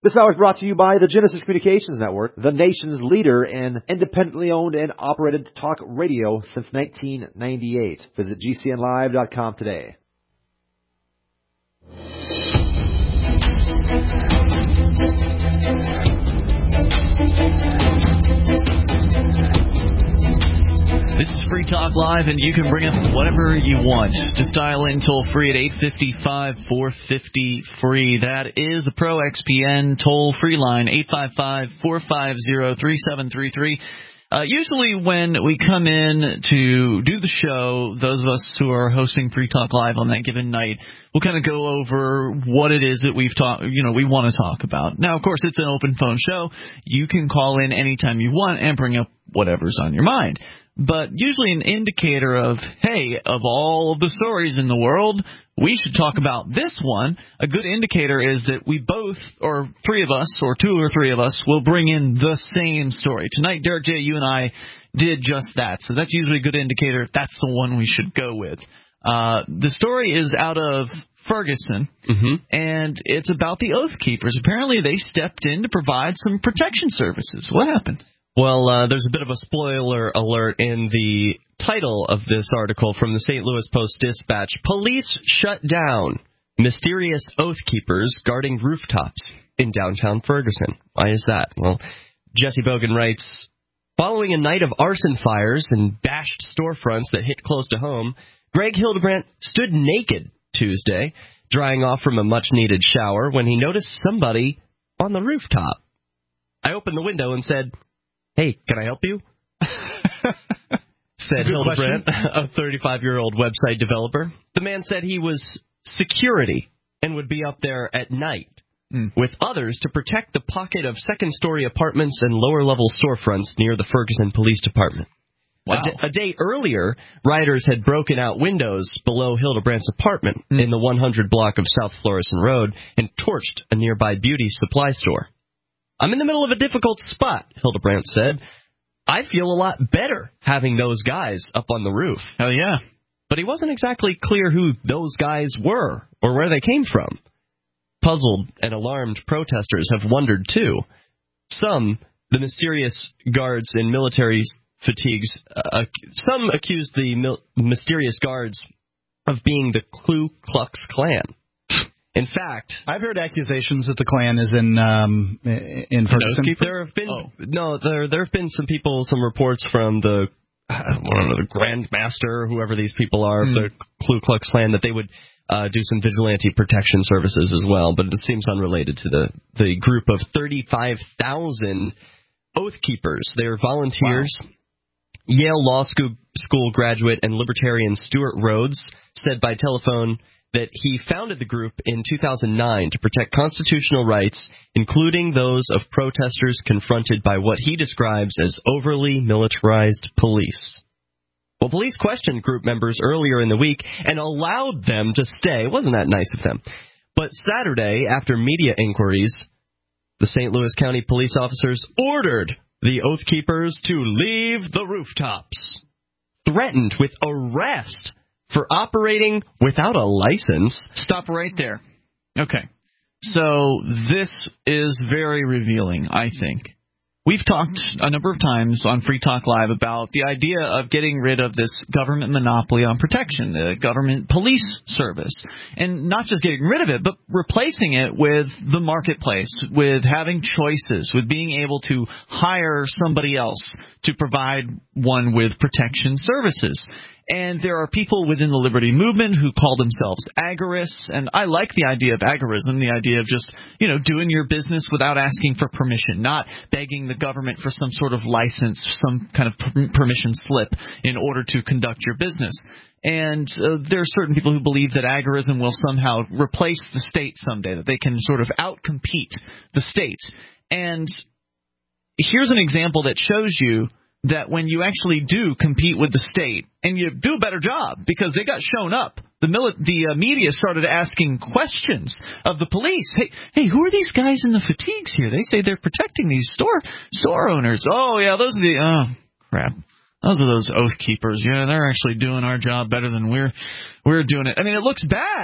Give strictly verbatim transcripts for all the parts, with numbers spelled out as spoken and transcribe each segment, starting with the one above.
This hour is brought to you by the Genesis Communications Network, the nation's leader in independently owned and operated talk radio since nineteen ninety-eight. Visit G C N live dot com today. This is Free Talk Live, and you can bring up whatever you want. Just dial in toll-free at eight five five, four five zero, free. That is the Pro X P N toll-free line, eight five five, four five zero, three seven three three. Uh, usually when we come in to do the show, those of us who are hosting Free Talk Live on that given night, we'll kind of go over what it is that we've talked, you know, we want to talk about. Now, of course, it's an open phone show. You can call in anytime you want and bring up whatever's on your mind. But usually an indicator of, hey, of all of the stories in the world, we should talk about this one. A good indicator is that we both, or three of us, or two or three of us, will bring in the same story. Tonight, Derek J., you and I did just that. So that's usually a good indicator. That's the one we should go with. Uh, the story is out of Ferguson, mm-hmm. and it's about the Oath Keepers. Apparently they stepped in to provide some protection services. What happened? Well, uh, there's a bit of a spoiler alert in the title of this article from the Saint Louis Post-Dispatch. Police shut down mysterious Oath Keepers guarding rooftops in downtown Ferguson. Why is that? Well, Jesse Bogan writes, following a night of arson fires and bashed storefronts that hit close to home, Greg Hildebrandt stood naked Tuesday, drying off from a much-needed shower, when he noticed somebody on the rooftop. I opened the window and said, "Hey, can I help you?" said Hildebrandt, a thirty-five-year-old website developer. The man said he was security and would be up there at night mm. with others to protect the pocket of second-story apartments and lower-level storefronts near the Ferguson Police Department. Wow. A, d- a day earlier, rioters had broken out windows below Hildebrandt's apartment mm. in the one hundred block of South Florissant Road and torched a nearby beauty supply store. "I'm in the middle of a difficult spot," Hildebrandt said. "I feel a lot better having those guys up on the roof." Hell yeah. But he wasn't exactly clear who those guys were or where they came from. Puzzled and alarmed protesters have wondered, too. Some, the mysterious guards in military fatigues, uh, some accused the mil- mysterious guards of being the Ku Klux Klan. In fact, I've heard accusations that the Klan is in um, in Ferguson. There have been oh. no, there there have been some people, some reports from the I don't know, the Grand Master, whoever these people are, mm. the Ku Klux Klan, that they would uh, do some vigilante protection services as well. But it seems unrelated to the the group of thirty-five thousand Oath Keepers. They're volunteers. Wow. Yale Law School, School graduate and libertarian Stuart Rhodes said by telephone that he founded the group in two thousand nine to protect constitutional rights, including those of protesters confronted by what he describes as overly militarized police. Well, police questioned group members earlier in the week and allowed them to stay. Wasn't that nice of them? But Saturday, after media inquiries, the Saint Louis County police officers ordered the Oath Keepers to leave the rooftops, threatened with arrest for operating without a license. Stop right there. Okay. So this is very revealing, I think. We've talked a number of times on Free Talk Live about the idea of getting rid of this government monopoly on protection, the government police service, and not just getting rid of it, but replacing it with the marketplace, with having choices, with being able to hire somebody else to provide one with protection services. And there are people within the liberty movement who call themselves agorists, and I like the idea of agorism, the idea of just, you know, doing your business without asking for permission, not begging the government for some sort of license, some kind of permission slip in order to conduct your business. And uh, there are certain people who believe that agorism will somehow replace the state someday, that they can sort of outcompete the state. And here's an example that shows you that when you actually do compete with the state, and you do a better job, because they got shown up, the mili- the uh, media started asking questions of the police. Hey, hey, who are these guys in the fatigues here? They say they're protecting these store store owners. Oh, yeah, those are the, oh, crap. Those are those Oath Keepers. Yeah, they're actually doing our job better than we're we're doing it. I mean, it looks bad.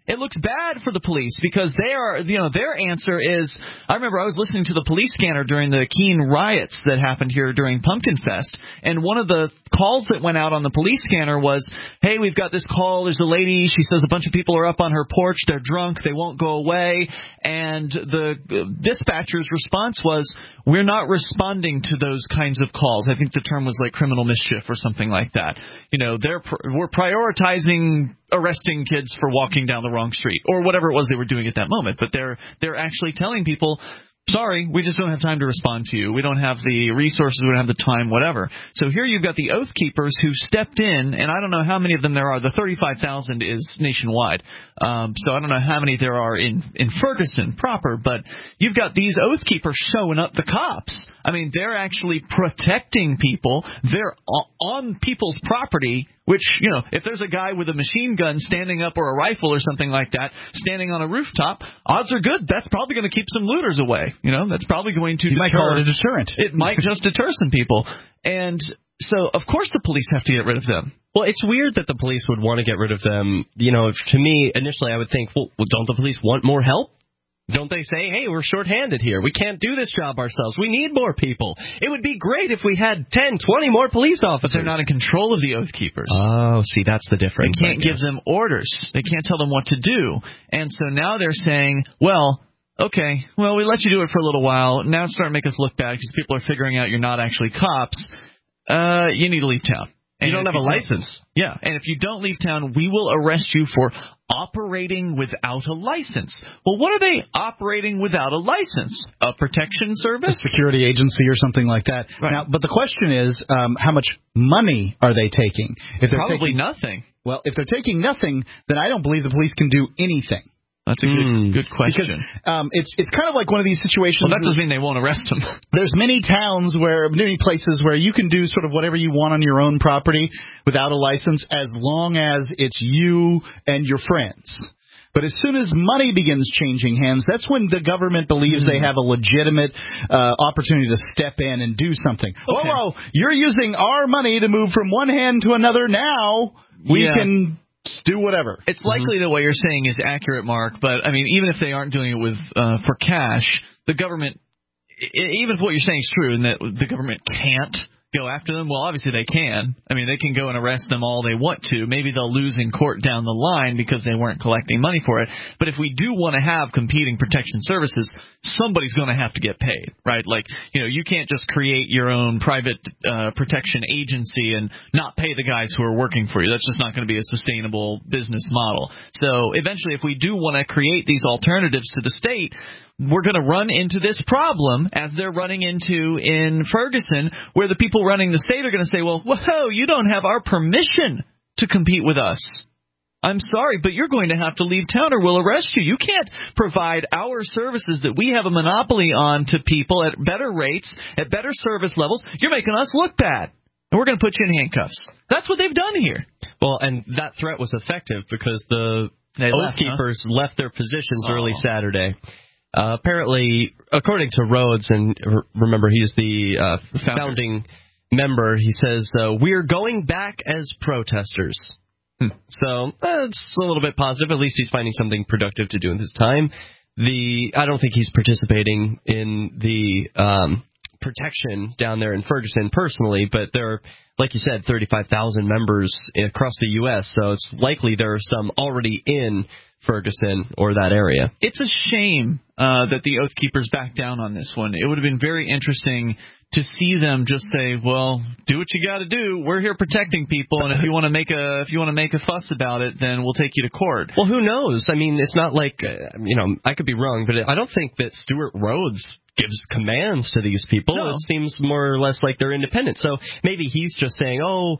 it looks bad for the police because they are, you know, their answer is, I remember I was listening to the police scanner during the Keene riots that happened here during Pumpkin Fest, and one of the calls that went out on the police scanner was, hey, we've got this call, there's a lady, she says a bunch of people are up on her porch, they're drunk, they won't go away, and the dispatcher's response was, we're not responding to those kinds of calls. I think the term was like criminal mischief or something like that. You know, they're we're prioritizing arresting kids for walking down the wrong street or whatever it was they were doing at that moment, but they're they're actually telling people, sorry, we just don't have time to respond to you. We don't have the resources, we don't have the time, whatever. So here you've got the Oath Keepers who stepped in, and I don't know how many of them there are. The thirty-five thousand is nationwide, um, so I don't know how many there are in, in Ferguson proper, but you've got these Oath Keepers showing up the cops. I mean, they're actually protecting people. They're on people's property, which, you know, if there's a guy with a machine gun standing up or a rifle or something like that standing on a rooftop, odds are good that's probably going to keep some looters away. You know, that's probably going to you deter. might call it a deterrent. It might just deter some people. And so, of course, the police have to get rid of them. Well, it's weird that the police would want to get rid of them. You know, to me, initially I would think, well, don't the police want more help? Don't they say, hey, we're shorthanded here. We can't do this job ourselves. We need more people. It would be great if we had ten, twenty more police officers. But they're not in control of the Oath Keepers. Oh, see, that's the difference. They can't give them orders. They can't tell them what to do. And so now they're saying, well, okay, well, we let you do it for a little while. Now it's starting to make us look bad because people are figuring out you're not actually cops. Uh, you need to leave town. And you don't have a license. Yeah, and if you don't leave town, we will arrest you for operating without a license. Well, what are they operating without a license? A protection service? A security agency or something like that. Right. Now, but the question is, um, how much money are they taking? If they're Probably taking, nothing. Well, if they're taking nothing, then I don't believe the police can do anything. That's a good Mm. good question. Because um, it's it's kind of like one of these situations. Well, that doesn't mean they won't arrest them. There's many towns where, many places where you can do sort of whatever you want on your own property without a license, as long as it's you and your friends. But as soon as money begins changing hands, that's when the government believes mm-hmm. they have a legitimate uh, opportunity to step in and do something. Okay. Whoa, whoa, you're using our money to move from one hand to another now. We yeah. can do whatever. It's likely mm-hmm. that what you're saying is accurate, Mark, but, I mean, even if they aren't doing it with uh, for cash, the government, even if what you're saying is true and that the government can't go after them, well, obviously they can. I mean, they can go and arrest them all they want to. Maybe they'll lose in court down the line because they weren't collecting money for it. But if we do want to have competing protection services, somebody's going to have to get paid, right? Like, you know, you can't just create your own private uh, protection agency and not pay the guys who are working for you. That's just not going to be a sustainable business model. So eventually, if we do want to create these alternatives to the state, we're going to run into this problem as they're running into in Ferguson, where the people running the state are going to say, well, whoa, you don't have our permission to compete with us. I'm sorry, but you're going to have to leave town or we'll arrest you. You can't provide our services that we have a monopoly on to people at better rates, at better service levels. You're making us look bad, and we're going to put you in handcuffs. That's what they've done here. Well, and that threat was effective because the they Oath left, Keepers huh? left their positions oh. early Saturday. Uh, apparently, according to Rhodes, and remember he's the uh, founding member, he says, uh, we're going back as protesters. Hmm. So that's a little bit positive. At least he's finding something productive to do in his time. The I don't think he's participating in the um, protection down there in Ferguson personally, but there are, like you said, thirty-five thousand members across the U S, so it's likely there are some already in Ferguson or that area. It's a shame uh, that the Oath Keepers backed down on this one. It would have been very interesting to see them just say, well, do what you got to do. We're here protecting people, and if you want to make a if you want to make a fuss about it, then we'll take you to court. Well, who knows? I mean, it's not like, uh, you know, I could be wrong, but I don't think that Stuart Rhodes gives commands to these people. No. It seems more or less like they're independent. So maybe he's just saying, oh,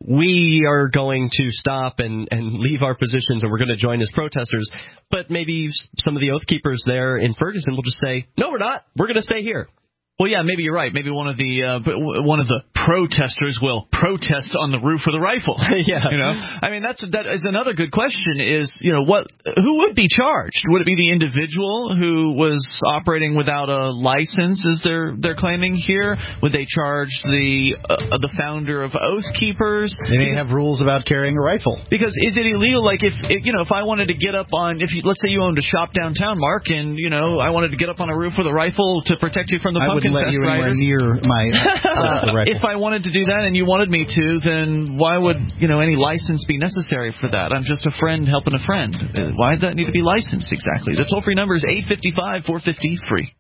we are going to stop and, and leave our positions and we're going to join as protesters. But maybe some of the Oath Keepers there in Ferguson will just say, no, we're not. We're going to stay here. Well, yeah, maybe you're right. Maybe one of the uh, one of the protesters will protest on the roof of the rifle. Yeah, you know. I mean, that's that is another good question. Is you know what? Who would be charged? Would it be the individual who was operating without a license? Is they're they're claiming here? Would they charge the uh, the founder of Oath Keepers? They may have rules about carrying a rifle. Because is it illegal? Like if, if you know, if I wanted to get up on, if you, let's say you owned a shop downtown, Mark, and you know, I wanted to get up on a roof with a rifle to protect you from the I pumpkin wouldn't let you anywhere riders. near my uh, rifle. If I wanted to do that and you wanted me to, then why would you know any license be necessary for that? I'm just a friend helping a friend. Why does that need to be licensed exactly? The toll free number is eight five five, four five zero, free.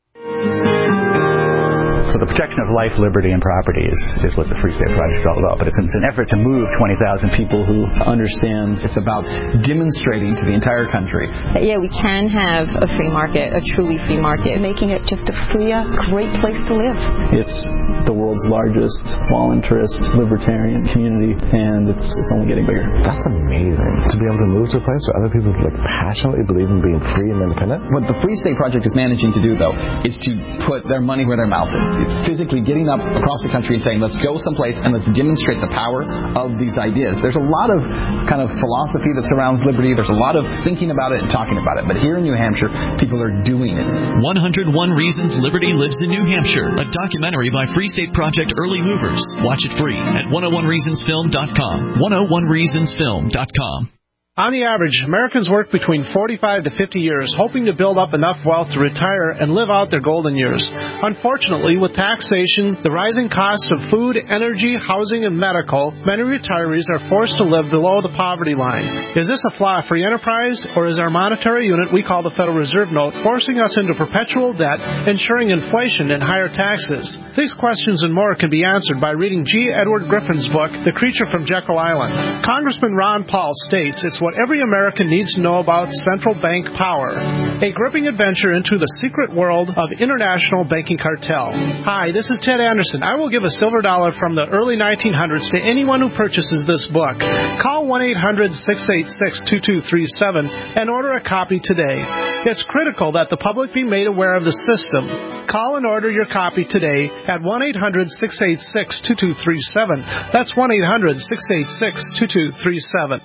So the protection of life, liberty, and property is, is what the Free State Project is all about. But it's, it's an effort to move twenty thousand people who understand. It's about demonstrating to the entire country that, yeah, we can have a free market, a truly free market. Making it just a freer, great place to live. It's the world's largest all-interest libertarian community, and it's it's only getting bigger. That's amazing. To be able to move to a place where other people like passionately believe in being free and independent. What the Free State Project is managing to do, though, is to put their money where their mouth is. It's physically getting up across the country and saying, let's go someplace and let's demonstrate the power of these ideas. There's a lot of kind of philosophy that surrounds liberty. There's a lot of thinking about it and talking about it. But here in New Hampshire, people are doing it. one hundred one Reasons Liberty Lives in New Hampshire, a documentary by Free State Project Early Movers. Watch it free at one oh one reasons film dot com. one oh one reasons film dot com. On the average, Americans work between forty-five to fifty years, hoping to build up enough wealth to retire and live out their golden years. Unfortunately, with taxation, the rising cost of food, energy, housing, and medical, many retirees are forced to live below the poverty line. Is this a flaw of free enterprise, or is our monetary unit we call the Federal Reserve Note forcing us into perpetual debt, ensuring inflation and higher taxes? These questions and more can be answered by reading G. Edward Griffin's book, The Creature from Jekyll Island. Congressman Ron Paul states it's what every American needs to know about central bank power. A gripping adventure into the secret world of international banking cartel. Hi, this is Ted Anderson. I will give a silver dollar from the early nineteen hundreds to anyone who purchases this book. Call one eight hundred, six eight six, two two three seven and order a copy today. It's critical that the public be made aware of the system. Call and order your copy today at one eight hundred, six eight six, two two three seven. That's one eight hundred, six eight six, two two three seven.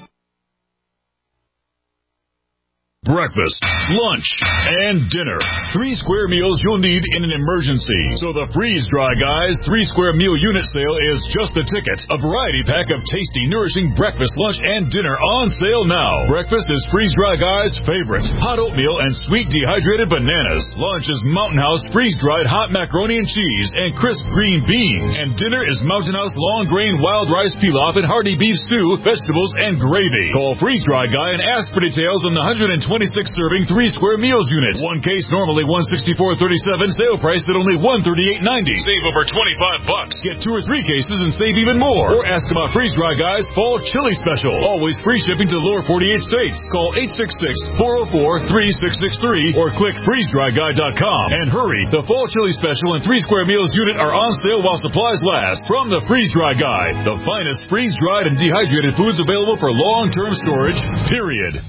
Breakfast, lunch, and dinner. Three square meals you'll need in an emergency. So the Freeze Dry Guys three square meal unit sale is just a ticket. A variety pack of tasty, nourishing breakfast, lunch, and dinner on sale now. Breakfast is Freeze Dry Guys' favorite. Hot oatmeal and sweet dehydrated bananas. Lunch is Mountain House freeze-dried hot macaroni and cheese and crisp green beans. And dinner is Mountain House long grain wild rice pilaf and hearty beef stew, vegetables, and gravy. Call Freeze Dry Guy and ask for details on the one hundred twenty-six serving three square meals unit. One case normally one sixty-four thirty-seven, sale price at only one thirty-eight ninety. Save over twenty-five bucks. Get two or three cases and save even more. Or ask about Freeze Dry Guys Fall Chili Special. Always free shipping to the lower forty-eight states. Call eight six six, four oh four, three six six three or click freeze dry guy dot com. And hurry, the Fall Chili Special and three square meals unit are on sale while supplies last. From the Freeze Dry Guy, the finest freeze-dried and dehydrated foods available for long-term storage, period.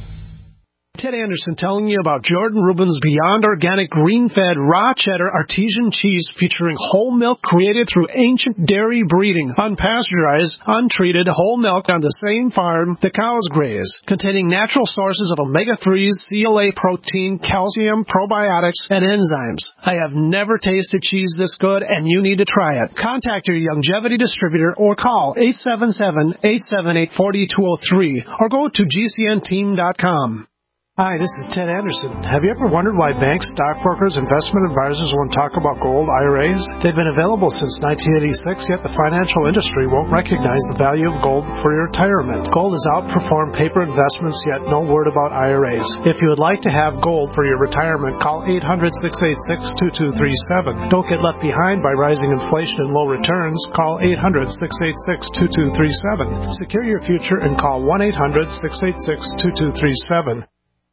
Ted Anderson telling you about Jordan Rubin's Beyond Organic Green-Fed Raw Cheddar Artesian Cheese featuring whole milk created through ancient dairy breeding, unpasteurized, untreated whole milk on the same farm the cows graze, containing natural sources of omega threes, C L A protein, calcium, probiotics, and enzymes. I have never tasted cheese this good, and you need to try it. Contact your Longevity distributor or call eight seven seven, eight seven eight, four two zero three or go to G C N team dot com. Hi, this is Ted Anderson. Have you ever wondered why banks, stockbrokers, investment advisors won't talk about gold I R As? They've been available since nineteen eighty-six, yet the financial industry won't recognize the value of gold for your retirement. Gold has outperformed paper investments, yet no word about I R As. If you would like to have gold for your retirement, call eight hundred, six eight six, two two three seven. Don't get left behind by rising inflation and low returns. Call eight hundred, six eight six, two two three seven. Secure your future and call one eight hundred, six eight six, two two three seven.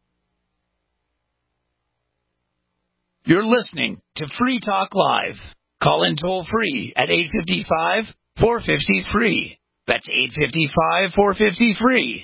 You're listening to Free Talk Live. Call in toll free at eight five five, four five zero, free. That's eight five five, four five zero, free.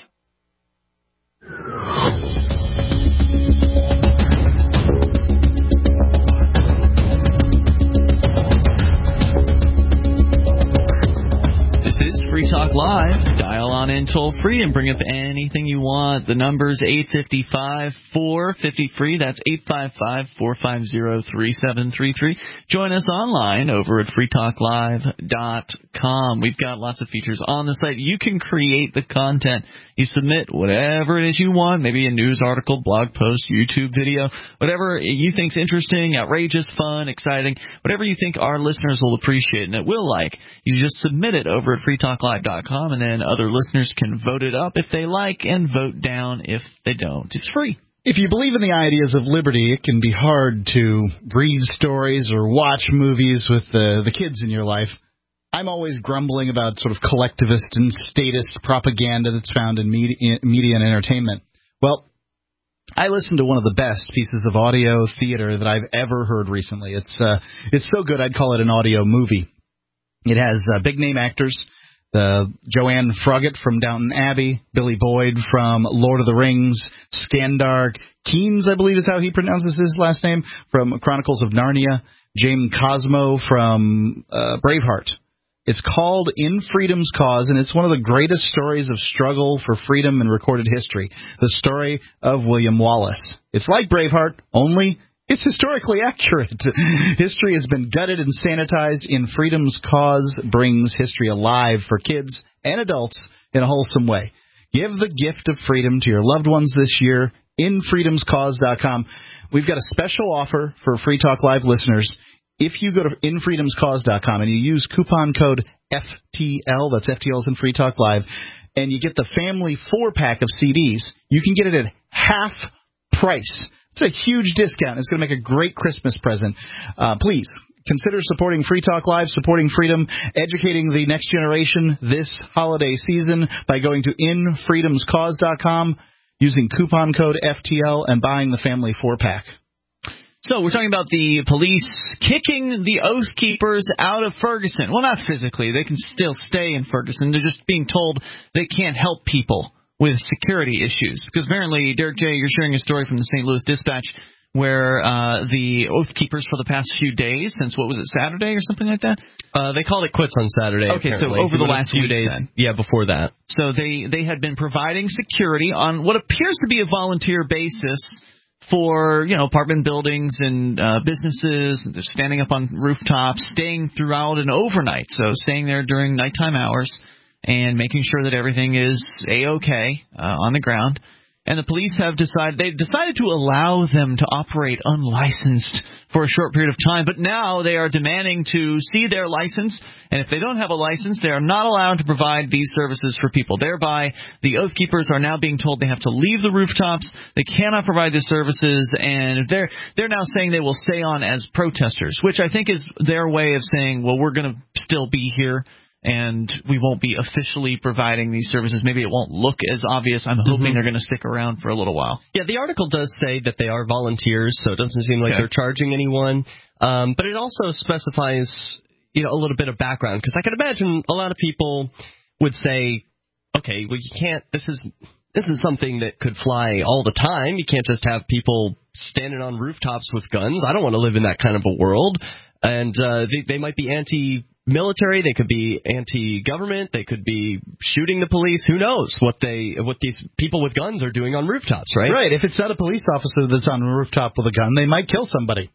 Live. Dial on in toll free and bring up anything you want. The number's eight five five, four five zero, free. That's eight five five, four five zero, three seven three three. Join us online over at free talk live dot com. We've got lots of features on the site. You can create the content. You submit whatever it is you want, maybe a news article, blog post, YouTube video, whatever you think's interesting, outrageous, fun, exciting, whatever you think our listeners will appreciate and that will like. You just submit it over at free talk live dot com, and then other listeners can vote it up if they like and vote down if they don't. It's free. If you believe in the ideas of liberty, it can be hard to read stories or watch movies with the, the kids in your life. I'm always grumbling about sort of collectivist and statist propaganda that's found in media, media and entertainment. Well, I listened to one of the best pieces of audio theater that I've ever heard recently. It's uh, it's so good I'd call it an audio movie. It has uh, big-name actors, uh, Joanne Froggatt from Downton Abbey, Billy Boyd from Lord of the Rings, Skandar Keynes, I believe is how he pronounces his last name, from Chronicles of Narnia, James Cosmo from uh, Braveheart. It's called In Freedom's Cause, and it's one of the greatest stories of struggle for freedom in recorded history, the story of William Wallace. It's like Braveheart, only it's historically accurate. History has been gutted and sanitized. In Freedom's Cause brings history alive for kids and adults in a wholesome way. Give the gift of freedom to your loved ones this year. in freedoms cause dot com. We've got a special offer for Free Talk Live listeners. If you go to in freedoms cause dot com and you use coupon code F T L, that's F T L's in Free Talk Live, and you get the family four-pack of C Ds, you can get it at half price. It's a huge discount. It's going to make a great Christmas present. Uh, please consider supporting Free Talk Live, supporting freedom, educating the next generation this holiday season by going to in freedoms cause dot com, using coupon code F T L, and buying the family four-pack. So we're talking about the police kicking the Oath Keepers out of Ferguson. Well, not physically. They can still stay in Ferguson. They're just being told they can't help people with security issues. Because apparently, Derek J., you're sharing a story from the Saint Louis Dispatch where uh, the Oath Keepers for the past few days, since what was it, Saturday or something like that? Uh, they called it quits on Saturday. Okay, apparently. so over the last few week, days, then. yeah, before that. So they, they had been providing security on what appears to be a volunteer basis for, you know, apartment buildings and uh, businesses. They're standing up on rooftops, staying throughout and overnight. So staying there during nighttime hours and making sure that everything is A-okay uh, on the ground. And the police have decided, they've decided to allow them to operate unlicensed for a short period of time, but now they are demanding to see their license, and if they don't have a license, they are not allowed to provide these services for people. Thereby, the Oath Keepers are now being told they have to leave the rooftops, they cannot provide the services, and they're they're now saying they will stay on as protesters, which I think is their way of saying, well, we're going to still be here, and we won't be officially providing these services. Maybe it won't look as obvious. I'm hoping mm-hmm. they're going to stick around for a little while. Yeah, the article does say that they are volunteers, so it doesn't seem like okay. they're charging anyone. Um, but it also specifies, you know, a little bit of background, because I can imagine a lot of people would say, okay, well, you can't, this is this is something that could fly all the time. You can't just have people standing on rooftops with guns. I don't want to live in that kind of a world. And uh, they, they might be anti military, they could be anti-government, they could be shooting the police. Who knows what they, what these people with guns are doing on rooftops, right? Right. If it's not a police officer that's on a rooftop with a gun, they might kill somebody.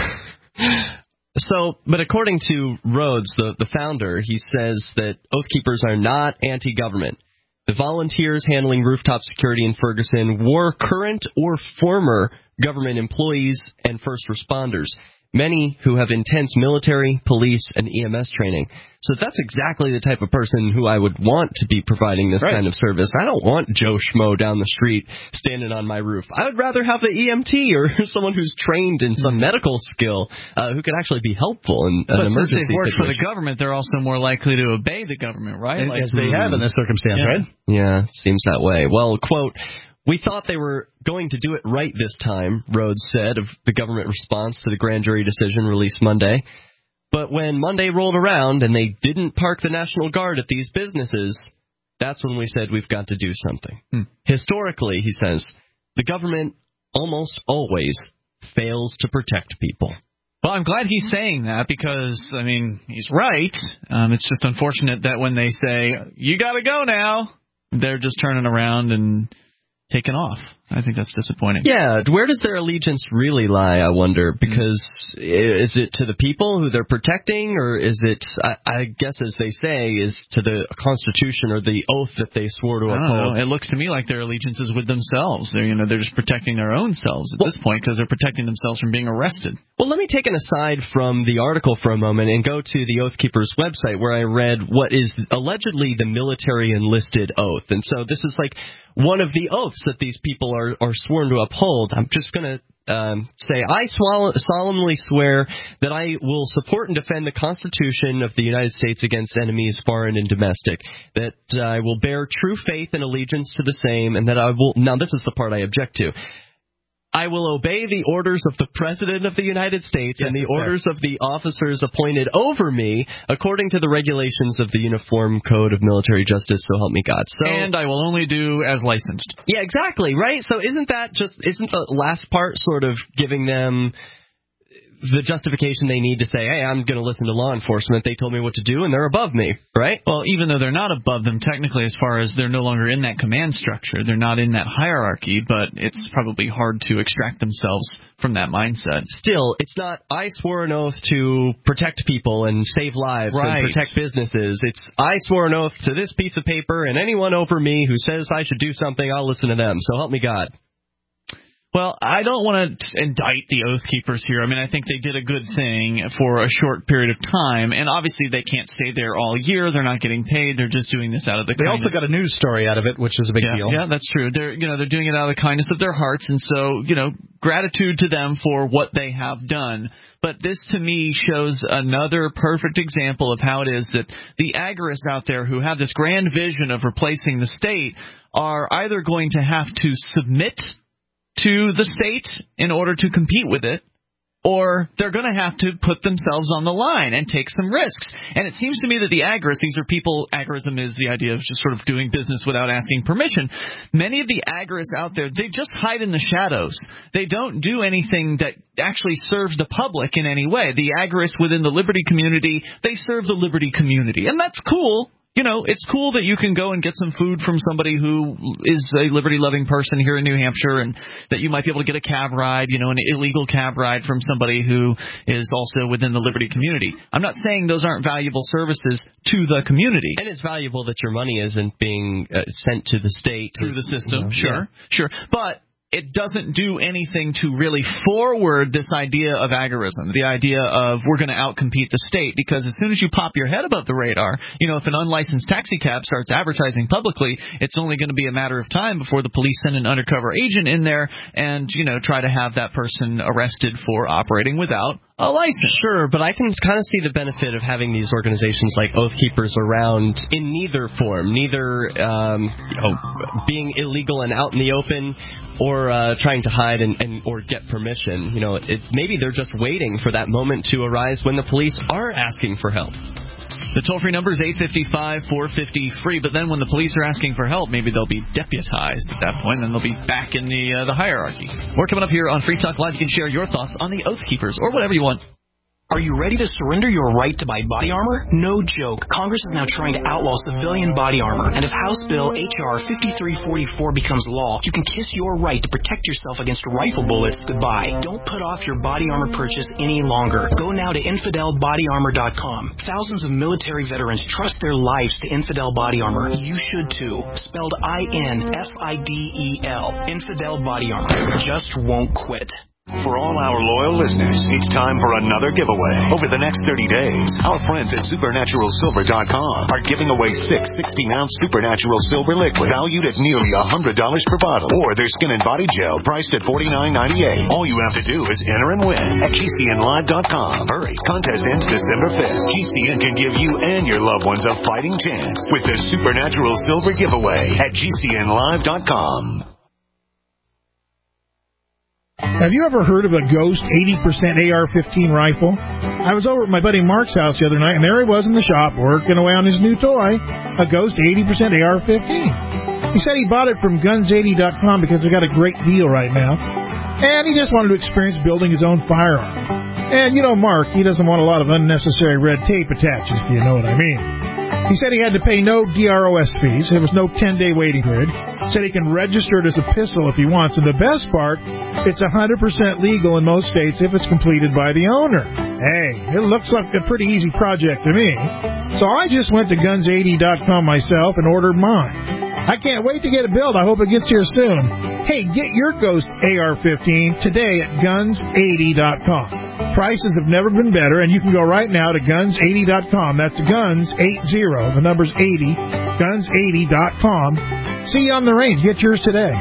So, but according to Rhodes, the, the founder, he says that Oath Keepers are not anti-government. The volunteers handling rooftop security in Ferguson were current or former government employees and first responders, many who have intense military, police, and E M S training. So that's exactly the type of person who I would want to be providing this right. kind of service. I don't want Joe Schmo down the street standing on my roof. I would rather have an E M T or someone who's trained in some medical skill uh, who could actually be helpful in an but emergency since they've worked situation. for the government, they're also more likely to obey the government, right? And, like, as they have in this circumstance, yeah. right? Yeah, seems that way. Well, quote, "We thought they were going to do it right this time," Rhodes said of the government response to the grand jury decision released Monday. "But when Monday rolled around and they didn't park the National Guard at these businesses, that's when we said we've got to do something." Hmm. Historically, he says, the government almost always fails to protect people. Well, I'm glad he's saying that because, I mean, he's right. Um, it's just unfortunate that when they say, you got to go now, they're just turning around and taking off. I think that's disappointing. Yeah, where does their allegiance really lie, I wonder? Because mm. is it to the people who they're protecting, or is it, I, I guess as they say, is to the Constitution or the oath that they swore to uphold? It looks to me like their allegiance is with themselves. They're, you know, they're just protecting their own selves at well, this point because they're protecting themselves from being arrested. Well, let me take an aside from the article for a moment and go to the Oath Keepers website where I read what is allegedly the military enlisted oath. And so this is like one of the oaths that these people are, are sworn to uphold. I'm just going to um, say, I swall- solemnly swear that I will support and defend the Constitution of the United States against enemies, foreign and domestic, that uh, I will bear true faith and allegiance to the same, and that I will, now this is the part I object to, I will obey the orders of the President of the United States yes, and the orders sir. of the officers appointed over me according to the regulations of the Uniform Code of Military Justice, so help me God. So, and I will only do as licensed. Yeah, exactly, right? So isn't that just, isn't the last part sort of giving them the justification they need to say, hey, I'm going to listen to law enforcement. They told me what to do, and they're above me, right? Well, even though they're not above them technically as far as they're no longer in that command structure, they're not in that hierarchy, but it's probably hard to extract themselves from that mindset. Still, it's not, I swore an oath to protect people and save lives right. and protect businesses. It's, I swore an oath to this piece of paper, and anyone over me who says I should do something, I'll listen to them. So help me God. Well, I don't want to indict the Oath Keepers here. I mean, I think they did a good thing for a short period of time, and obviously they can't stay there all year. They're not getting paid. They're just doing this out of the They kindness. also got a news story out of it, which is a big yeah, deal. Yeah, that's true. They're, you know, they're doing it out of the kindness of their hearts, and so, you know, gratitude to them for what they have done. But this, to me, shows another perfect example of how it is that the agorists out there who have this grand vision of replacing the state are either going to have to submit to the state in order to compete with it, or they're going to have to put themselves on the line and take some risks. And it seems to me that the agorists, these are people, agorism is the idea of just sort of doing business without asking permission. Many of the agorists out there, they just hide in the shadows. They don't do anything that actually serves the public in any way. The agorists within the liberty community, they serve the liberty community. And that's cool. You know, it's cool that you can go and get some food from somebody who is a liberty-loving person here in New Hampshire, and that you might be able to get a cab ride, you know, an illegal cab ride from somebody who is also within the liberty community. I'm not saying those aren't valuable services to the community. And it's valuable that your money isn't being uh, sent to the state. Through the system, you know, sure, yeah. sure. But it doesn't do anything to really forward this idea of agorism, the idea of we're going to outcompete the state, because as soon as you pop your head above the radar, you know, if an unlicensed taxi cab starts advertising publicly, it's only going to be a matter of time before the police send an undercover agent in there and, you know, try to have that person arrested for operating without a license. Sure, but I can kind of see the benefit of having these organizations like Oath Keepers around in neither form, neither um, you know, being illegal and out in the open, or uh, trying to hide and, and or get permission. You know, it, maybe they're just waiting for that moment to arise when the police are asking for help. The toll-free number is eight five five, four five zero, free, but then when the police are asking for help, maybe they'll be deputized at that point, and they'll be back in the uh, the hierarchy. More coming up here on Free Talk Live. You can share your thoughts on the Oath Keepers, or whatever you want. Are you ready to surrender your right to buy body armor? No joke. Congress is now trying to outlaw civilian body armor. And if House Bill H R fifty-three forty-four becomes law, you can kiss your right to protect yourself against rifle bullets goodbye. Don't put off your body armor purchase any longer. Go now to infidel body armor dot com. Thousands of military veterans trust their lives to Infidel Body Armor. You should too. Spelled I N F I D E L. Infidel Body Armor. Just won't quit. For all our loyal listeners, it's time for another giveaway. Over the next thirty days, our friends at supernatural silver dot com are giving away six sixteen-ounce Supernatural Silver liquid valued at nearly one hundred dollars per bottle, or their skin and body gel priced at forty-nine ninety-eight. All you have to do is enter and win at G C N live dot com. Hurry, contest ends December fifth. G C N can give you and your loved ones a fighting chance with the Supernatural Silver giveaway at G C N live dot com. Have you ever heard of a Ghost eighty percent A R fifteen rifle? I was over at my buddy Mark's house the other night, and there he was in the shop working away on his new toy, a Ghost eighty percent A R fifteen. He said he bought it from guns eighty dot com because they got a great deal right now, and he just wanted to experience building his own firearm. And, you know, Mark, he doesn't want a lot of unnecessary red tape attached, if you know what I mean. He said he had to pay no D R O S fees. There was no ten-day waiting period. Said he can register it as a pistol if he wants. And the best part, it's one hundred percent legal in most states if it's completed by the owner. Hey, it looks like a pretty easy project to me. So I just went to guns eighty dot com myself and ordered mine. I can't wait to get it built. I hope it gets here soon. Hey, get your Ghost A R fifteen today at guns eighty dot com. Prices have never been better, and you can go right now to guns eighty dot com. That's guns eighty, the number's eighty, guns eighty dot com. See you on the range. Get yours today.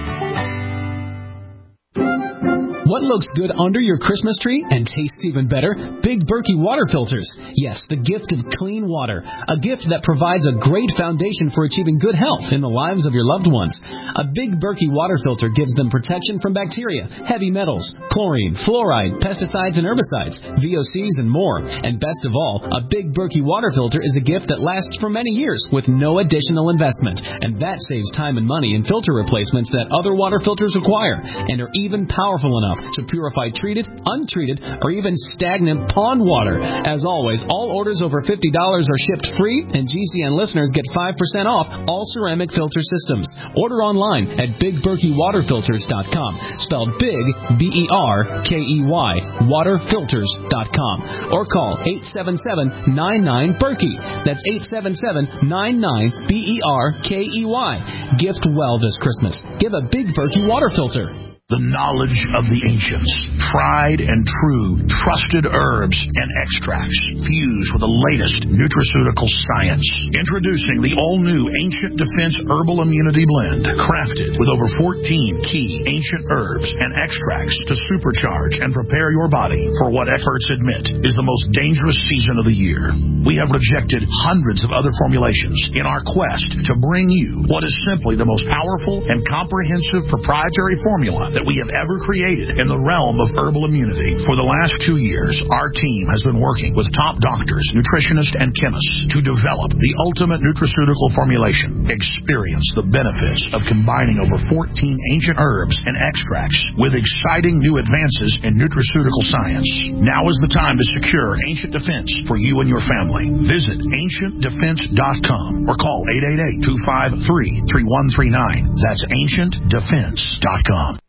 What looks good under your Christmas tree and tastes even better? Big Berkey water filters. Yes, the gift of clean water. A gift that provides a great foundation for achieving good health in the lives of your loved ones. A Big Berkey water filter gives them protection from bacteria, heavy metals, chlorine, fluoride, pesticides and herbicides, V O Cs, and more. And best of all, a Big Berkey water filter is a gift that lasts for many years with no additional investment. And that saves time and money in filter replacements that other water filters require and are even powerful enough to purify treated, untreated, or even stagnant pond water. As always, all orders over fifty dollars are shipped free, and G C N listeners get five percent off all ceramic filter systems. Order online at big berkey water filters dot com, spelled big, B E R K E Y, water filters dot com, or call eight seven seven, nine nine, Berkey. That's eight seven seven, nine nine, B E R K E Y. Gift well this Christmas. Give a Big Berkey water filter. The knowledge of the ancients, tried and true, trusted herbs and extracts, fused with the latest nutraceutical science. Introducing the all-new Ancient Defense Herbal Immunity Blend, crafted with over fourteen key ancient herbs and extracts to supercharge and prepare your body for what experts admit is the most dangerous season of the year. We have rejected hundreds of other formulations in our quest to bring you what is simply the most powerful and comprehensive proprietary formula that we have ever created in the realm of herbal immunity. For the last two years, our team has been working with top doctors, nutritionists, and chemists to develop the ultimate nutraceutical formulation. Experience the benefits of combining over fourteen ancient herbs and extracts with exciting new advances in nutraceutical science. Now is the time to secure Ancient Defense for you and your family. Visit ancient defense dot com or call eight eight eight, two five three, three one three nine. That's ancient defense dot com.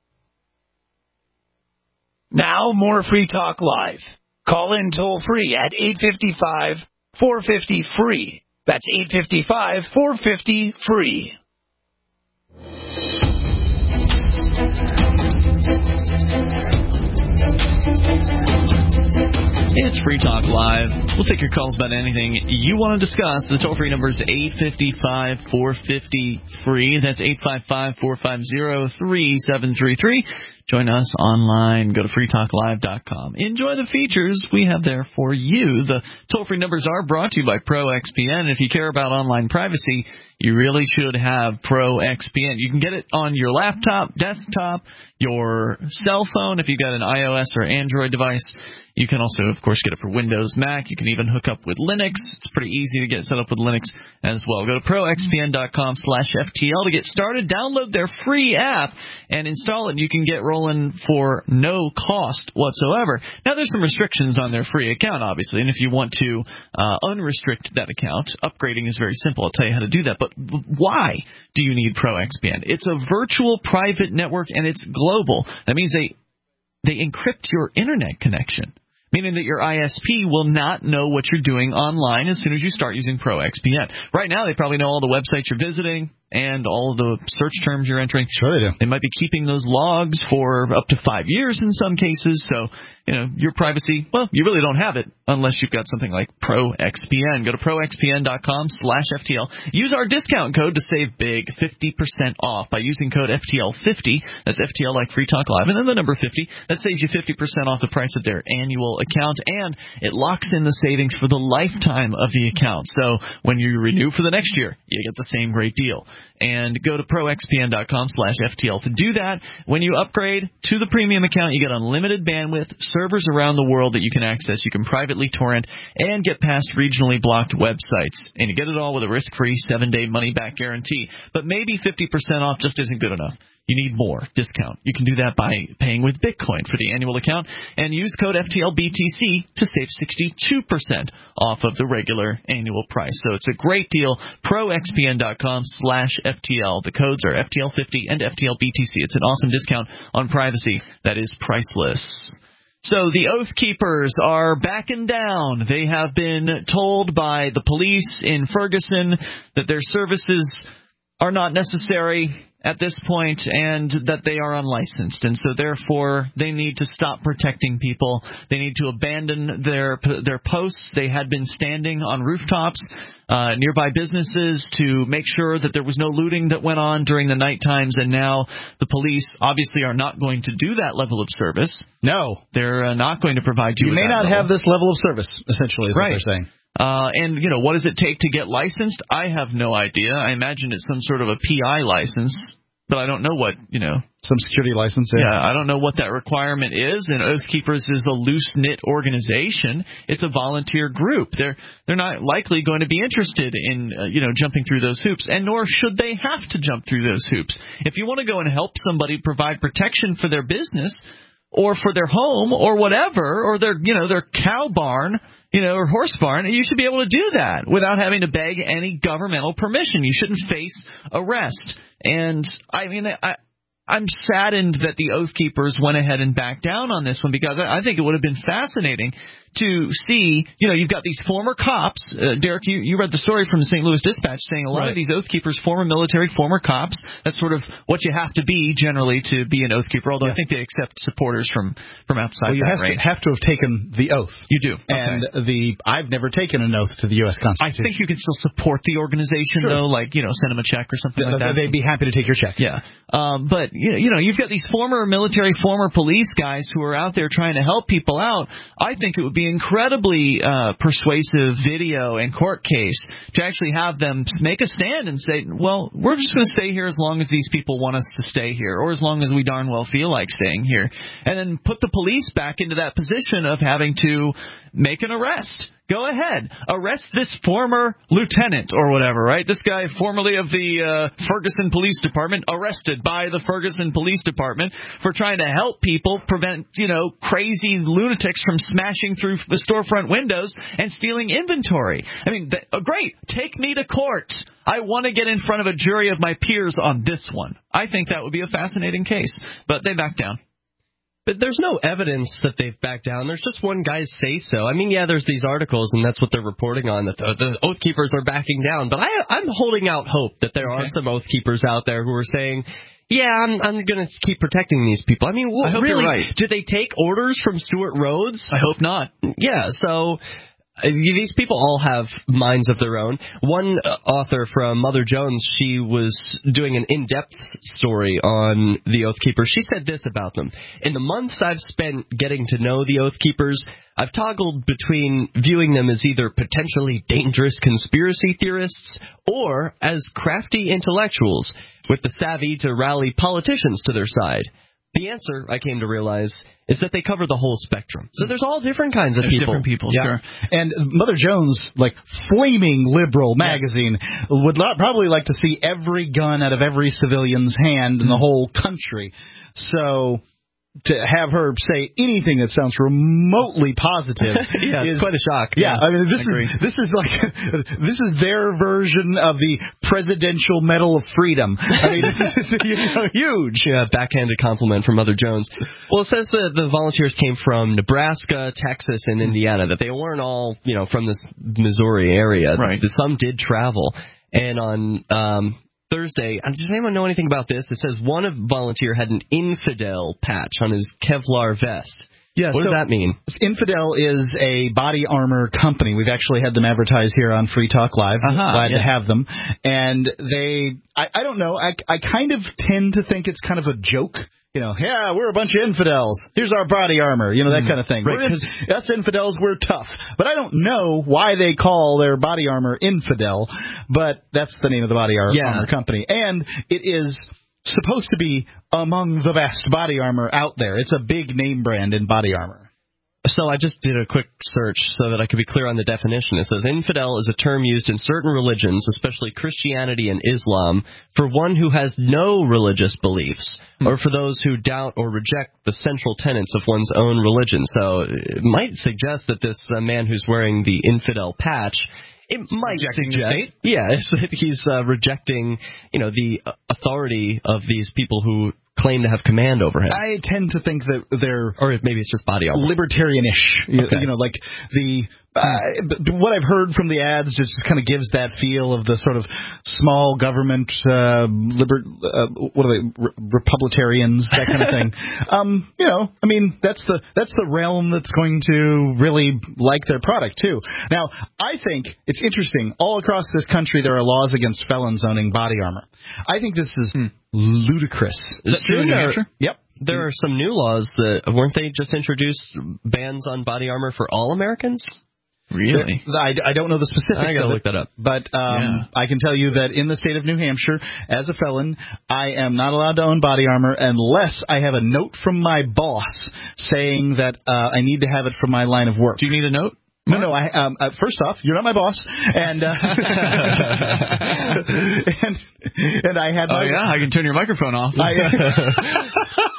Now, more Free Talk Live. Call in toll-free at eight five five, four five zero, free. That's eight five five, four five zero, free. It's Free Talk Live. We'll take your calls about anything you want to discuss. The toll-free number is eight five five, four five zero, free. That's eight five five, four five zero, three seven three three. Join us online. Go to free talk live dot com. Enjoy the features we have there for you. The toll-free numbers are brought to you by ProXPN. If you care about online privacy, you really should have ProXPN. You can get it on your laptop, desktop, your cell phone if you've got an iOS or Android device. You can also, of course, get it for Windows, Mac. You can even hook up with Linux. It's pretty easy to get set up with Linux as well. Go to pro x p n dot com slash F T L to get started. Download their free app and install it. You can get rolling for no cost whatsoever. Now, there's some restrictions on their free account, obviously, and if you want to uh, unrestrict that account, upgrading is very simple. I'll tell you how to do that. But why do you need ProXPN? It's a virtual private network, and it's global. That means they they encrypt your internet connection, meaning that your I S P will not know what you're doing online as soon as you start using ProXPN. Right now, they probably know all the websites you're visiting and all the search terms you're entering. Sure they do. They might be keeping those logs for up to five years in some cases. So, you know, your privacy, well, you really don't have it unless you've got something like ProXPN. Go to pro x p n dot com slash F T L. Use our discount code to save big, fifty percent off by using code F T L fifty. That's F T L like Free Talk Live. And then the number fifty. That saves you fifty percent off the price of their annual account. And it locks in the savings for the lifetime of the account. So when you renew for the next year, you get the same great deal. And go to pro x p n dot com slash F T L to do that. When you upgrade to the premium account, you get unlimited bandwidth, servers around the world that you can access. You can privately torrent and get past regionally blocked websites. And you get it all with a risk-free seven-day money-back guarantee. But maybe fifty percent off just isn't good enough. you need more discount. You can do that by paying with Bitcoin for the annual account and use code F T L B T C to save sixty-two percent off of the regular annual price. So it's a great deal. pro X P N dot com slash F T L. The codes are F T L fifty and F T L B T C. It's an awesome discount on privacy that is priceless. So the Oath Keepers are backing down. They have been told by the police in Ferguson that their services are not necessary at this point and that they are unlicensed. And so, therefore, they need to stop protecting people. They need to abandon their their posts. They had been standing on rooftops, uh, nearby businesses to make sure that there was no looting that went on during the night times. And now the police obviously are not going to do that level of service. No. They're uh, not going to provide you, you with may that not level. have this level of service, essentially, is right. what they're saying. Uh, and, you know, what does it take to get licensed? I have no idea. I imagine it's some sort of a P I license, but I don't know what, you know. Some security license, yeah. Yeah, I don't know what that requirement is, and Oath Keepers is a loose-knit organization. It's a volunteer group. They're they're not likely going to be interested in, uh, you know, jumping through those hoops, and nor should they have to jump through those hoops. If you want to go and help somebody provide protection for their business or for their home or whatever, or their, you know, their cow barn, you know, or horse barn, you should be able to do that without having to beg any governmental permission. You shouldn't face arrest. And, I mean, I, I'm saddened that the Oath Keepers went ahead and backed down on this one, because I, I think it would have been fascinating to see, you know, you've got these former cops. Uh, Derek, you, you read the story from the Saint Louis Dispatch saying a lot right. of these Oath Keepers, former military, former cops. That's sort of what you have to be generally to be an Oath Keeper, although yeah. I think they accept supporters from, from outside well, you that have range. To, have to have taken the oath. You do. Okay. And the I've never taken an oath to the U S Constitution. I think you can still support the organization, sure. though, like, you know, send them a check or something the, like that. They'd be happy to take your check. Yeah. Um, but, you know, you know, you've got these former military, former police guys who are out there trying to help people out. I think it would be incredibly Uh, persuasive video and court case to actually have them make a stand and say, well, we're just going to stay here as long as these people want us to stay here, or as long as we darn well feel like staying here, and then put the police back into that position of having to make an arrest. Go ahead. Arrest this former lieutenant or whatever, right? This guy formerly of the uh, Ferguson Police Department, arrested by the Ferguson Police Department for trying to help people prevent, you know, crazy lunatics from smashing through the storefront windows and stealing inventory. I mean, th- oh, great. Take me to court. I want to get in front of a jury of my peers on this one. I think that would be a fascinating case, but they backed down. But there's no evidence that they've backed down. There's just one guy's say-so. I mean, yeah, there's these articles, and that's what they're reporting on, that the, the Oath Keepers are backing down. But I, I'm holding out hope that there okay. are some Oath Keepers out there who are saying, yeah, I'm, I'm going to keep protecting these people. I mean, well, I hope really, you're right. Did they take orders from Stuart Rhodes? I hope not. Yeah, so... These people all have minds of their own. One author from Mother Jones, she was doing an in-depth story on the Oath Keepers. She said this about them. In the months I've spent getting to know the Oath Keepers, I've toggled between viewing them as either potentially dangerous conspiracy theorists or as crafty intellectuals with the savvy to rally politicians to their side. The answer, I came to realize, is that they cover the whole spectrum. So there's all different kinds of there's people. Different people, yeah. sure. And Mother Jones, like flaming liberal magazine, yes. would lo- probably like to see every gun out of every civilian's hand in the whole country. So to have her say anything that sounds remotely positive yeah, is it's quite a shock. Yeah, yeah. I mean this I is this is like this is their version of the Presidential Medal of Freedom. I mean, this is you know, huge. Yeah, backhanded compliment from Mother Jones. Well, it says that the volunteers came from Nebraska, Texas, and Indiana. That they weren't all you know from this Missouri area. Right. That some did travel, and on. Um, Thursday, does anyone know anything about this? It says one of volunteer had an infidel patch on his Kevlar vest. Yeah, what so does that mean? Infidel is a body armor company. We've actually had them advertise here on Free Talk Live. Uh-huh, Glad yeah. to have them. And they, I, I don't know, I, I kind of tend to think it's kind of a joke. You know, yeah, we're a bunch of infidels. Here's our body armor. You know, that mm, kind of thing. Right, we're in, us infidels, we're tough. But I don't know why they call their body armor Infidel, but that's the name of the body ar- yeah. armor company. And it is supposed to be among the best body armor out there. It's a big name brand in body armor. So I just did a quick search so that I could be clear on the definition. It says infidel is a term used in certain religions, especially Christianity and Islam, for one who has no religious beliefs, or for those who doubt or reject the central tenets of one's own religion. So it might suggest that this uh, man who's wearing the infidel patch, it might Rejecting suggest, the state? yeah, it's that he's uh, rejecting, you know, the authority of these people who claim to have command over him. I tend to think that they're, or maybe it's just body armor, libertarianish. You, okay. you know, like the uh, what I've heard from the ads just kind of gives that feel of the sort of small government, uh, liber, uh, what are they, Re- Republicans, that kind of thing. um, you know, I mean, that's the that's the realm that's going to really like their product too. Now, I think it's interesting. All across this country, there are laws against felons owning body armor. I think this is hmm. ludicrous. Is that true in New Hampshire? Yep. There are some new laws that weren't they just introduced bans on body armor for all Americans? Really? There, I, I don't know the specifics. I gotta of look it, that up. But um, yeah. I can tell you that in the state of New Hampshire, as a felon, I am not allowed to own body armor unless I have a note from my boss saying that uh, I need to have it for my line of work. Do you need a note? No, no. I um, uh, first off, you're not my boss, and uh, and and I had. Oh my, yeah, I can turn your microphone off. I,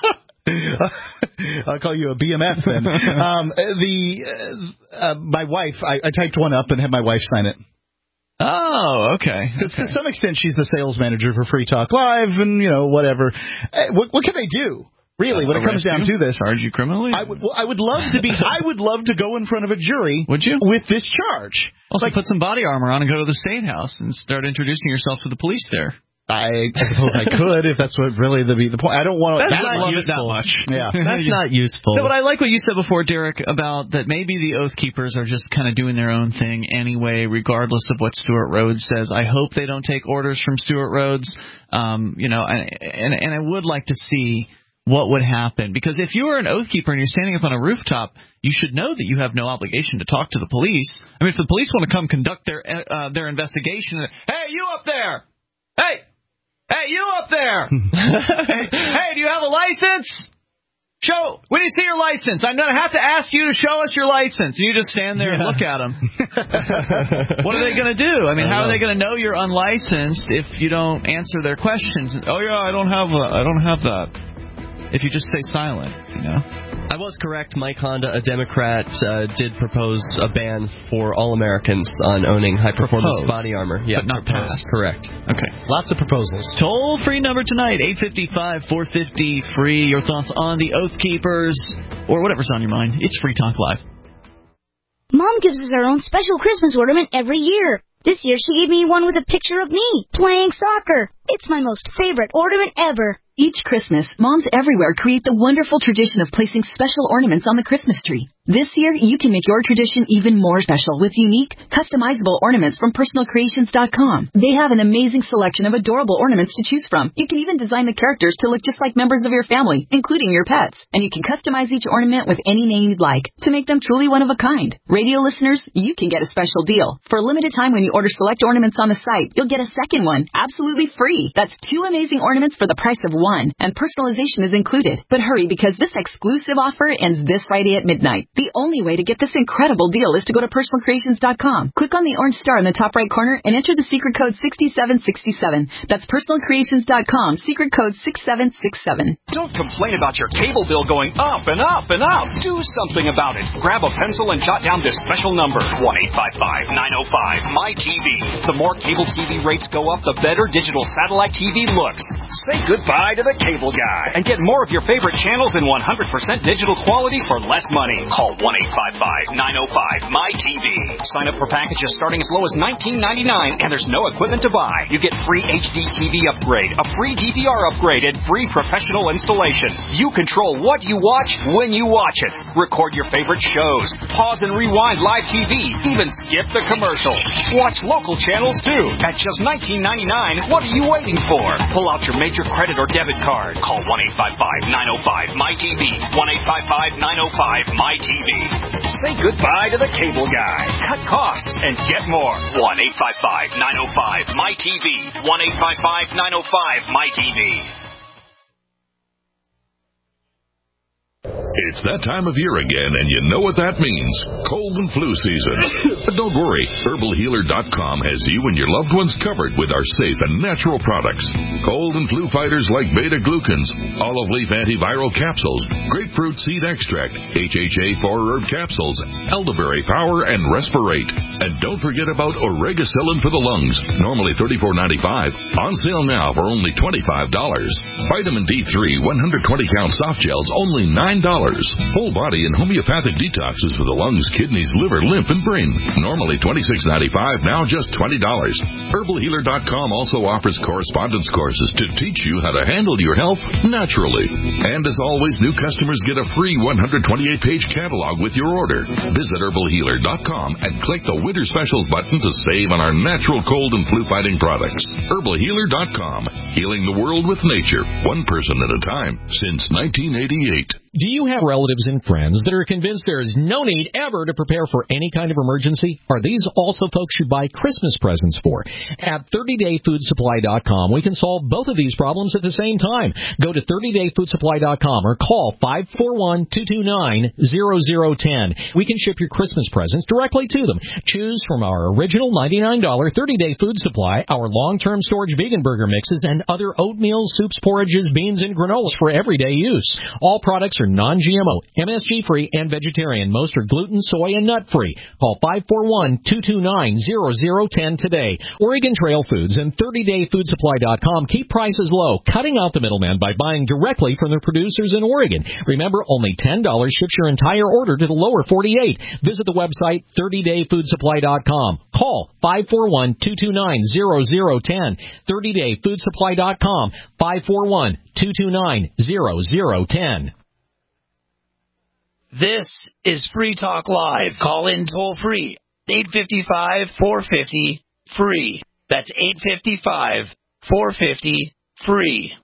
I'll call you a B M F then. Um, the uh, uh, my wife, I, I typed one up and had my wife sign it. Oh, okay. Because okay. to some extent, she's the sales manager for Free Talk Live, and you know whatever. Uh, what, what can I do? Really, when it comes down you? to this, charge you criminally? I would. Well, I would love to be. I would love to go in front of a jury. Would you? With this charge? Also, like, put some body armor on and go to the State House and start introducing yourself to the police there. I, I suppose I could if that's what really the the point. I don't want to. That's not useful. That much. Yeah, that's not useful. No, but I like what you said before, Derek, about that maybe the Oath Keepers are just kind of doing their own thing anyway, regardless of what Stuart Rhodes says. I hope they don't take orders from Stuart Rhodes. Um, you know, and, and and I would like to see what would happen, because if you are an Oath Keeper and you're standing up on a rooftop, you should know that you have no obligation to talk to the police. I mean, if the police want to come conduct their uh, their investigation, hey, you up there, hey. Hey, you up there! hey, hey, do you have a license? Show. We need to see your license. I'm going to have to ask you to show us your license. And you just stand there yeah. and look at them. What are they going to do? I mean, I how know. are they going to know you're unlicensed if you don't answer their questions? Oh yeah, I don't have that. I don't have that. If you just stay silent, you know. I was correct. Mike Honda, a Democrat, uh, did propose a ban for all Americans on owning high-performance body armor. Yeah, but not proposed. passed. Correct. Okay. Lots of proposals. Toll-free number tonight, eight five five, four five zero, free. Your thoughts on the Oath Keepers, or whatever's on your mind. It's Free Talk Live. Mom gives us our own special Christmas ornament every year. This year she gave me one with a picture of me playing soccer. It's my most favorite ornament ever. Each Christmas, moms everywhere create the wonderful tradition of placing special ornaments on the Christmas tree. This year, you can make your tradition even more special with unique, customizable ornaments from personal creations dot com. They have an amazing selection of adorable ornaments to choose from. You can even design the characters to look just like members of your family, including your pets. And you can customize each ornament with any name you'd like to make them truly one of a kind. Radio listeners, you can get a special deal. For a limited time when you order select ornaments on the site, you'll get a second one absolutely free. That's two amazing ornaments for the price of one, and personalization is included. But hurry, because this exclusive offer ends this Friday at midnight. The only way to get this incredible deal is to go to personal creations dot com. Click on the orange star in the top right corner and enter the secret code six seven six seven. That's personal creations dot com, secret code six seven six seven. Don't complain about your cable bill going up and up and up. Do something about it. Grab a pencil and jot down this special number, one eight five five, nine oh five, M Y T V. The more cable T V rates go up, the better digital satellite T V looks. Say goodbye to the cable guy and get more of your favorite channels in one hundred percent digital quality for less money. Call one eight five five, nine oh five, M Y T V. Sign up for packages starting as low as nineteen ninety-nine, and there's no equipment to buy. You get free H D T V upgrade, a free D V R upgrade, and free professional installation. You control what you watch when you watch it. Record your favorite shows, pause and rewind live T V, even skip the commercials. Watch local channels too at just nineteen ninety-nine. What are you waiting for? Pull out your major credit or debit card. Call one eight five five, nine oh five, M Y T V. one eight five five, nine oh five, M Y T V. Say goodbye to the cable guy. Cut costs and get more. one eight five five, nine oh five, M Y T V. one eight five five, nine oh five, M Y T V. It's that time of year again, and you know what that means. Cold and flu season. But don't worry, herbal healer dot com has you and your loved ones covered with our safe and natural products. Cold and flu fighters like beta-glucans, olive leaf antiviral capsules, grapefruit seed extract, H H A four herb capsules, elderberry power, and respirate. And don't forget about Oregacillin for the lungs, normally thirty-four ninety-five, on sale now for only twenty-five dollars. Vitamin D three one hundred twenty count soft gels, only nine dollars. Whole body and homeopathic detoxes for the lungs, kidneys, liver, lymph, and brain, normally twenty-six ninety-five, now just twenty dollars. herbal healer dot com also offers correspondence courses to teach you how to handle your health naturally. And as always, new customers get a free one hundred twenty-eight page catalog with your order. Visit herbal healer dot com and click the Winter Specials button to save on our natural cold and flu fighting products. herbal healer dot com, healing the world with nature, one person at a time, since nineteen eighty-eight. Do you have relatives and friends that are convinced there is no need ever to prepare for any kind of emergency? Are these also folks you buy Christmas presents for? At thirty day food supply dot com, we can solve both of these problems at the same time. Go to thirty day food supply dot com or call five four one, two two nine, zero zero one zero. We can ship your Christmas presents directly to them. Choose from our original ninety-nine dollar thirty day food supply, our long-term storage vegan burger mixes, and other oatmeal, soups, porridges, beans, and granolas for everyday use. All products are non-G M O, M S G-free, and vegetarian. Most are gluten, soy, and nut-free. Call five four one, two two nine, zero zero one zero today. Oregon Trail Foods and thirty day food supply dot com keep prices low, cutting out the middleman by buying directly from the producers in Oregon. Remember, only ten dollars ships your entire order to the lower forty-eight. Visit the website thirty day food supply dot com. Call five four one, two two nine, zero zero one zero. thirty day food supply dot com, five four one, two two nine, zero zero one zero. This is Free Talk Live. Call in toll free. eight five five, four five zero, free. That's eight five five, four five zero, free.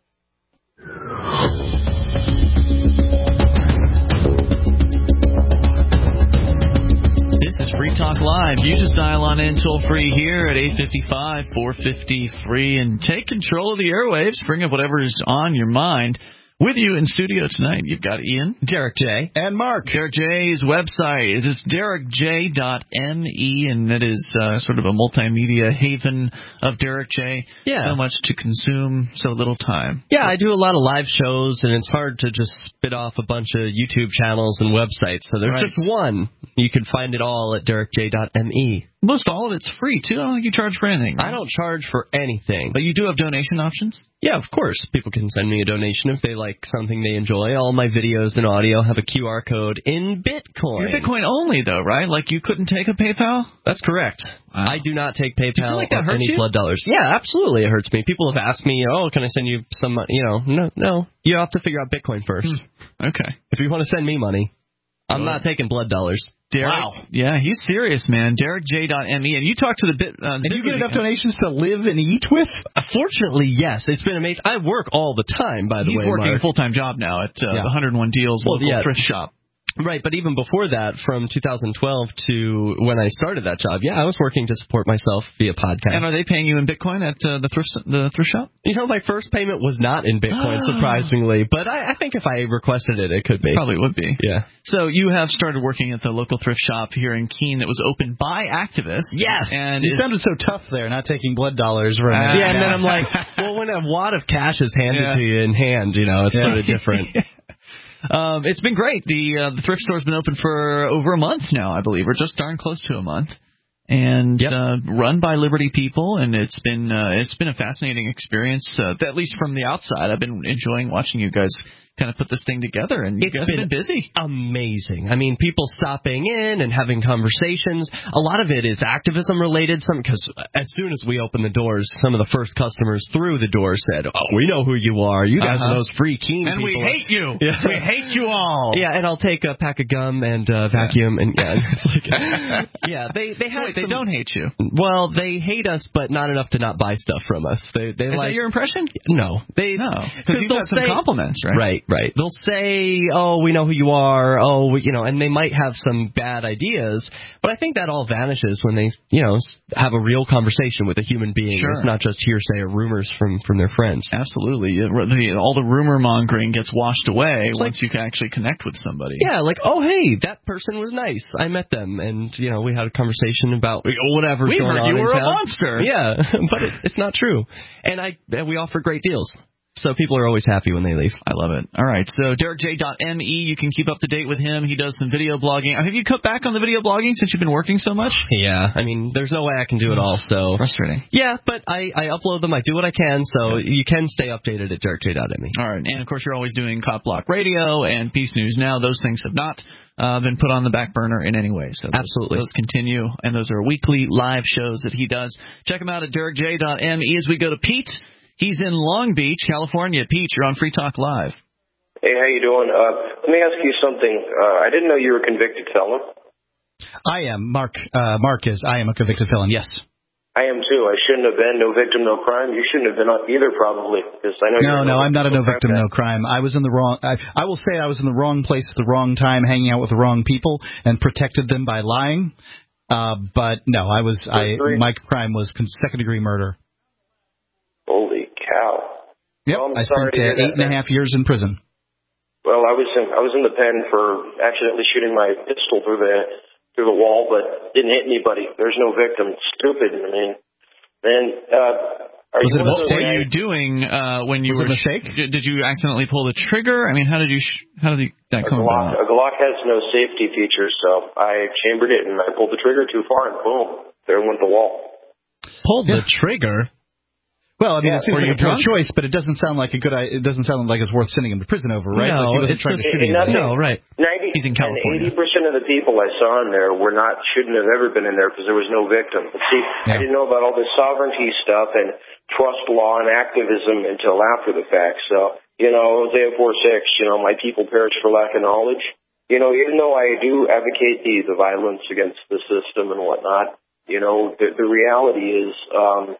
This is Free Talk Live. You just dial on in toll free here at eight five five, four five zero, free and take control of the airwaves. Bring up whatever's on your mind. With you in studio tonight, you've got Ian, Derek J, and Mark. Derek J's website is just derek j dot m e, and it is uh, sort of a multimedia haven of Derek J. Yeah. So much to consume, so little time. Yeah, I do a lot of live shows, and it's hard to just spit off a bunch of YouTube channels and websites. So there's Right. just one. You can find it all at derek j dot m e. Most all of it's free, too. I don't think you charge for anything. Right? I don't charge for anything. But you do have donation options? Yeah, of course. People can send me a donation if they like something they enjoy. All my videos and audio have a Q R code in Bitcoin. You're Bitcoin only, though, right? Like you couldn't take a PayPal? That's correct. Wow. I do not take PayPal Do you feel like that or hurts any you? blood dollars. Yeah, absolutely it hurts me. People have asked me, oh, can I send you some money? You know, no, no. You have to figure out Bitcoin first. Hmm. Okay. If you want to send me money, I'm not taking blood dollars. Derek, Wow. Yeah, he's serious, man. derek j dot m e. And you talk to the bit. Uh, And you get enough donations to live and eat with? Fortunately, yes. It's been amazing. I work all the time, by the He's way. working Mark. a full-time job now at uh, Yeah. the one oh one Deals Well, local yeah. thrift shop. Right, but even before that, from two thousand twelve to when I started that job, yeah, I was working to support myself via podcast. And are they paying you in Bitcoin at uh, the thrift the thrift shop? You know, my first payment was not in Bitcoin, surprisingly, but I, I think if I requested it, it could be. Probably would be. Yeah. So you have started working at the local thrift shop here in Keene that was opened by activists. Yes. And You it- sounded so tough there, not taking blood dollars for a minute. Yeah, and then I'm like, well, when a wad of cash is handed Yeah. to you in hand, you know, it's Yeah. sort of different. Um, it's been great. The uh, the thrift store's been open for over a month now, I believe, or just darn close to a month, and Yep. uh, run by Liberty people. And it's been uh, it's been a fascinating experience, uh, at least from the outside. I've been enjoying watching you guys kind of put this thing together, and you It's guys been have been busy. Amazing. I mean, people stopping in and having conversations. A lot of it is activism related. Some because as soon as we opened the doors, some of the first customers through the door said, "Oh, we know who you are. You guys Uh-huh. are those free Keene And we people." hate you. Yeah. We hate you all. Yeah, and I'll take a pack of gum and uh, vacuum and yeah, it's like, yeah. They they So have wait, they some- don't hate you. Well, they hate us, but not enough to not buy stuff from us. They they Is like that your impression? no they No, because you've they'll got some say- compliments, right? Right. Right. They'll say, oh, we know who you are, oh, we, you know, and they might have some bad ideas, but I think that all vanishes when they, you know, have a real conversation with a human being. Sure. It's not just hearsay or rumors from, from their friends. Absolutely. It, the, all the rumor mongering gets washed away It's once like, you can actually connect with somebody. Yeah, like, oh, hey, that person was nice. I met them, and, you know, we had a conversation about whatever's we going heard on you in were town. a monster. Yeah, but it, it's not true. And I and we offer great deals. So people are always happy when they leave. I love it. All right, so Derek J dot M E, you can keep up to date with him. He does some video blogging. Have you cut back on the video blogging since you've been working so much? Yeah, I mean, there's no way I can do it all, so... It's frustrating. Yeah, but I, I upload them, I do what I can, so you can stay updated at Derek J dot M E. All right, and of course you're always doing Cop Block Radio and Peace News Now. Those things have not uh, been put on the back burner in any way. So those, Absolutely. Those continue, and those are weekly live shows that he does. Check him out at Derek J dot M E as we go to Pete. He's in Long Beach, California. Pete, you're on Free Talk Live. Hey, how you doing? Uh, let me ask you something. Uh, I didn't know you were a convicted felon. I am. Mark uh, Mark is. I am a convicted felon, yes. I am, too. I shouldn't have been. No victim, no crime. You shouldn't have been either, probably. Because I know no, you're no, I'm not a no victim, crime no crime. I was in the wrong. I, I will say I was in the wrong place at the wrong time, hanging out with the wrong people, and protected them by lying. Uh, but, no, I was. I my crime was second-degree murder. Holy cow! Yep, well, I spent uh, eight and a half years in prison. Well, I was in I was in the pen for accidentally shooting my pistol through the through the wall, but didn't hit anybody. There's no victim. Stupid. I mean, then uh, are was you it, what were you doing uh, when you was were? It a mistake? Sh- did you accidentally pull the trigger? I mean, how did you? Sh- how did you, that a come Glock, about? a Glock has no safety features, so I chambered it and I pulled the trigger too far, and boom, there went the wall. Pulled yeah. the trigger. Well, I mean, Yeah, it seems were like you a poor drunk? choice, but it doesn't sound like a good. It doesn't sound like it's worth sending him to prison over, right? No, like he wasn't it's trying just, to shoot nothing. No, right. ninety He's in California. eighty percent of the people I saw in there were not, shouldn't have ever been in there because there was no victim. But see, Yeah. I didn't know about all this sovereignty stuff and trust law and activism until after the fact. So, you know, Hosea four six, you know, my people perish for lack of knowledge. You know, even though I do advocate the, the violence against the system and whatnot, you know, the, the reality is, um,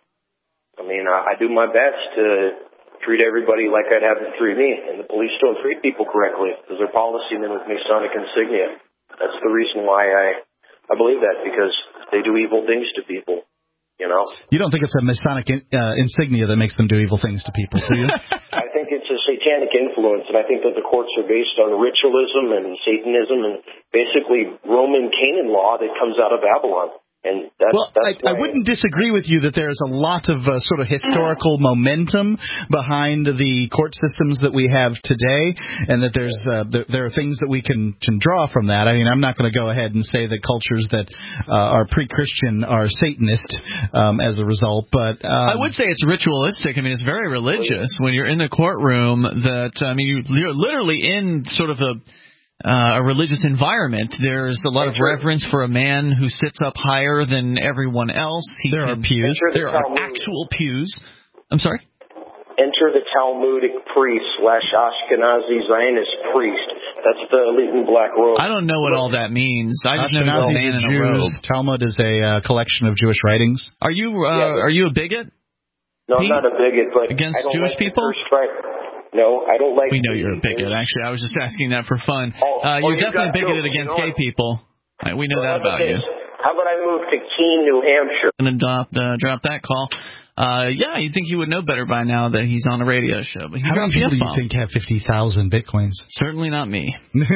I mean, I, I do my best to treat everybody like I'd have them treat me, and the police don't treat people correctly because their policy men with Masonic insignia. That's the reason why I I believe that, because they do evil things to people, you know. You don't think it's a Masonic in, uh, insignia that makes them do evil things to people, do you? I think it's a satanic influence, and I think that the courts are based on ritualism and Satanism and basically Roman Canaan law that comes out of Babylon. And that's, well, that's I, I wouldn't disagree with you that there's a lot of uh, sort of historical momentum behind the court systems that we have today, and that there's uh, there, there are things that we can, can draw from that. I mean, I'm not going to go ahead and say that cultures that uh, are pre-Christian are Satanist um, as a result, but um, I would say it's ritualistic. I mean, it's very religious when you're in the courtroom. That I mean, you, you're literally in sort of a Uh, a religious environment. There's a lot of reverence for a man who sits up higher than everyone else. He there can, are pews. There are actual pews. I'm sorry? Enter the Talmudic priest slash Ashkenazi Zionist priest. That's the elite in black robe. I don't know what all that means. I just know he's a man in a robe. Talmud is a uh, collection of Jewish writings. Are you uh, Yeah. are you a bigot? No, Pete? I'm not a bigot, but Against I don't Jewish like people? The first right. No, I don't like. We know you're a bigot. Actually, I was just asking that for fun. Oh, uh, oh, you're you definitely got bigoted jokes, against you know gay it. people. Uh, we know So that how about about you. this? How about I move to Keene, New Hampshire? I'm gonna drop uh, drop that call. Uh, yeah, you'd think he would know better by now that he's on a radio show. But he How many dropped the people do you F-bomb. think have fifty thousand bitcoins? Certainly not me.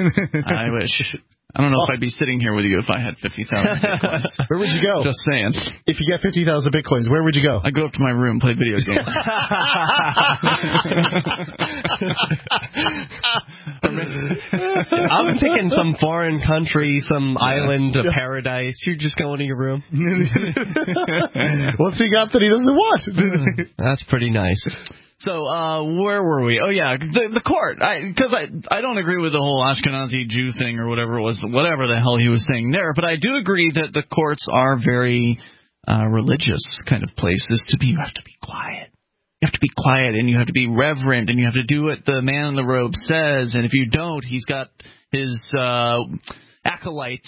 I wish. I don't know if I'd be sitting here with you if I had fifty thousand bitcoins. Where would you go? Just saying. If you got fifty thousand bitcoins, where would you go? I'd go up to my room, play video games. I'm thinking some foreign country, some island of paradise. You're just going to your room. What's he got that he doesn't want? That's pretty nice. So, uh, where were we? Oh, yeah, the, the court. Because I, I, I don't agree with the whole Ashkenazi Jew thing or whatever it was, whatever the hell he was saying there. But I do agree that the courts are very uh, religious kind of places to be. You have to be quiet. You have to be quiet, and you have to be reverent, and you have to do what the man in the robe says. And if you don't, he's got his uh, acolytes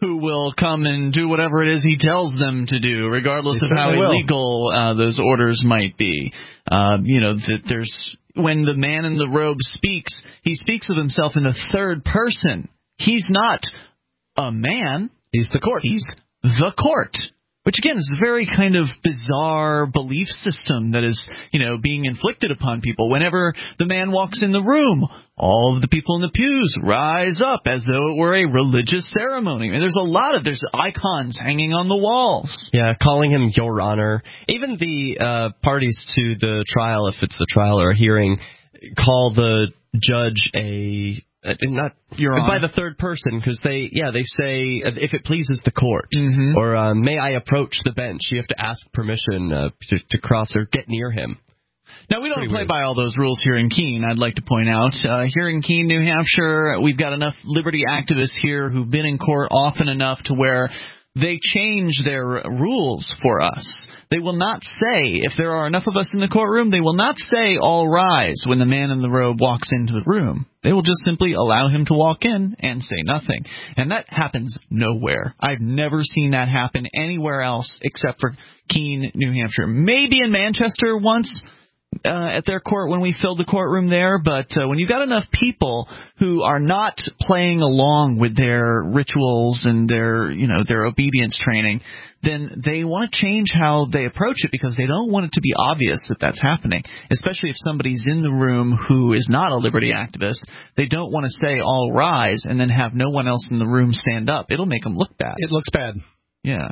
who will come and do whatever it is he tells them to do, regardless They of how certainly will. illegal uh, those orders might be. Uh, you know, that there's when the man in the robe speaks, he speaks of himself in the third person. He's not a man. He's the court. He's the court. Which, again, is a very kind of bizarre belief system that is, you know, being inflicted upon people. Whenever the man walks in the room, all of the people in the pews rise up as though it were a religious ceremony. And there's a lot of, there's icons hanging on the walls. Yeah, calling him Your Honor. Even the uh, parties to the trial, if it's a trial or a hearing, call the judge a... Uh, not Your by Honor. the third person, because they, yeah, they say uh, if it pleases the court, Mm-hmm. or uh, may I approach the bench? You have to ask permission uh, to, to cross or get near him. Now, we don't Pretty play weird. by all those rules here in Keene, I'd like to point out. Uh, here in Keene, New Hampshire, we've got enough liberty activists here who've been in court often enough to where they change their rules for us. They will not say, if there are enough of us in the courtroom, they will not say, all rise, when the man in the robe walks into the room. They will just simply allow him to walk in and say nothing. And that happens nowhere. I've never seen that happen anywhere else except for Keene, New Hampshire. Maybe in Manchester once, Uh, at their court when we filled the courtroom there, but uh, when you've got enough people who are not playing along with their rituals and their, you know, their obedience training, then they want to change how they approach it because they don't want it to be obvious that that's happening, especially if somebody's in the room who is not a liberty activist. They don't want to say, all rise, and then have no one else in the room stand up. It'll make them look bad. It looks bad. Yeah.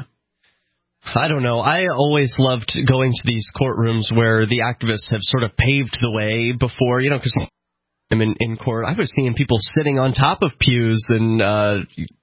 I don't know. I always loved going to these courtrooms where the activists have sort of paved the way before, you know, because I'm in, in court. I was seeing people sitting on top of pews and uh,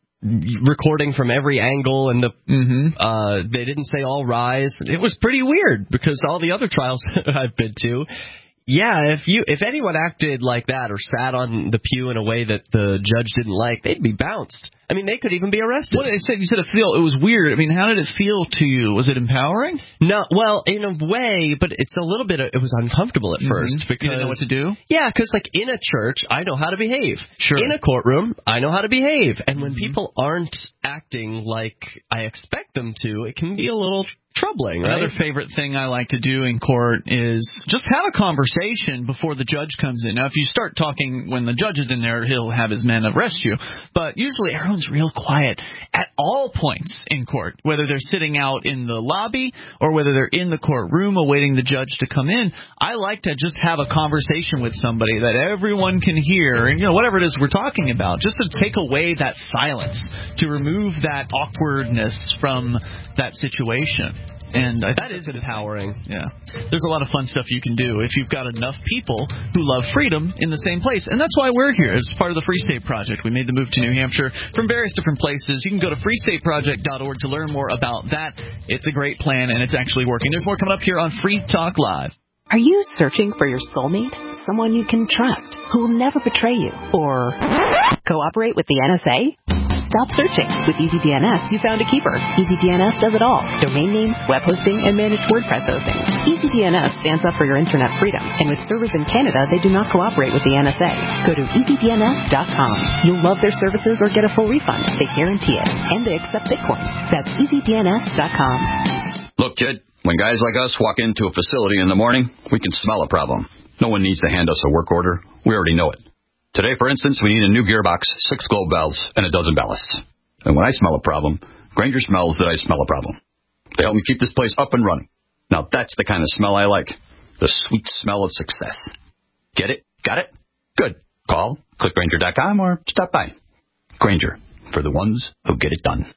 recording from every angle, and the mm-hmm. uh, they didn't say all rise. It was pretty weird because all the other trials I've been to, yeah, if you if anyone acted like that or sat on the pew in a way that the judge didn't like, they'd be bounced. I mean, they could even be arrested. What did it say? You said it feel it was weird. I mean, how did it feel to you? Was it empowering? No, well, in a way, but it's a little bit. It was uncomfortable at Mm-hmm. first because you didn't know what to do. Yeah, because like in a church, I know how to behave. Sure. In a courtroom, I know how to behave, and when Mm-hmm. people aren't acting like I expect them to, it can be a little troubling. Right? Another favorite thing I like to do in court is just have a conversation before the judge comes in. Now, if you start talking when the judge is in there, he'll have his men arrest you. But usually everyone's real quiet at all points in court, whether they're sitting out in the lobby or whether they're in the courtroom awaiting the judge to come in. I like to just have a conversation with somebody that everyone can hear, and you know, whatever it is we're talking about, just to take away that silence, to remove that awkwardness from that situation. And I that is empowering. Yeah. There's a lot of fun stuff you can do if you've got enough people who love freedom in the same place. And that's why we're here. It's part of the Free State Project. We made the move to New Hampshire from various different places. You can go to free state project dot org to learn more about that. It's a great plan, and it's actually working. There's more coming up here on Free Talk Live. Are you searching for your soulmate? Someone you can trust, who will never betray you, or cooperate with the N S A? Stop searching. With EasyDNS, you found a keeper. EasyDNS does it all. Domain names, web hosting, and managed WordPress hosting. EasyDNS stands up for your internet freedom, and with servers in Canada, they do not cooperate with the N S A. Go to easy D N S dot com. You'll love their services or get a full refund. They guarantee it. And they accept Bitcoin. That's easy D N S dot com. Look, kid, when guys like us walk into a facility in the morning, we can smell a problem. No one needs to hand us a work order. We already know it. Today, for instance, we need a new gearbox, six globe valves, and a dozen ballasts. And when I smell a problem, Grainger smells that I smell a problem. They help me keep this place up and running. Now that's the kind of smell I like. The sweet smell of success. Get it? Got it? Good. Call, click Grainger dot com, or stop by. Grainger, for the ones who get it done.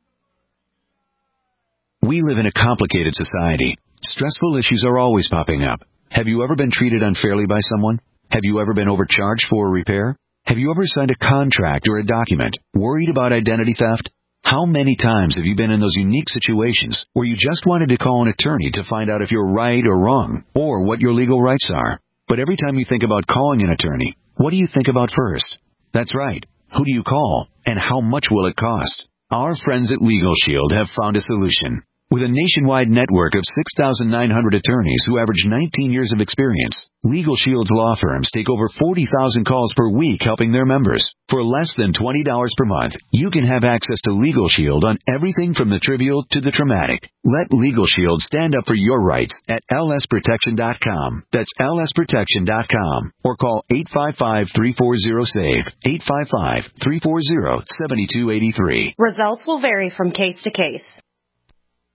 We live in a complicated society. Stressful issues are always popping up. Have you ever been treated unfairly by someone? Have you ever been overcharged for a repair? Have you ever signed a contract or a document worried about identity theft? How many times have you been in those unique situations where you just wanted to call an attorney to find out if you're right or wrong, or what your legal rights are? But every time you think about calling an attorney, what do you think about first? That's right. Who do you call, and how much will it cost? Our friends at Legal Shield have found a solution. With a nationwide network of six thousand nine hundred attorneys who average nineteen years of experience, Legal Shield's law firms take over forty thousand calls per week helping their members. For less than twenty dollars per month, you can have access to Legal Shield on everything from the trivial to the traumatic. Let Legal Shield stand up for your rights at L S protection dot com. That's L S protection dot com. Or call eight five five, three four zero, S A V E, eight five five, three four zero, seven two eight three. Results will vary from case to case.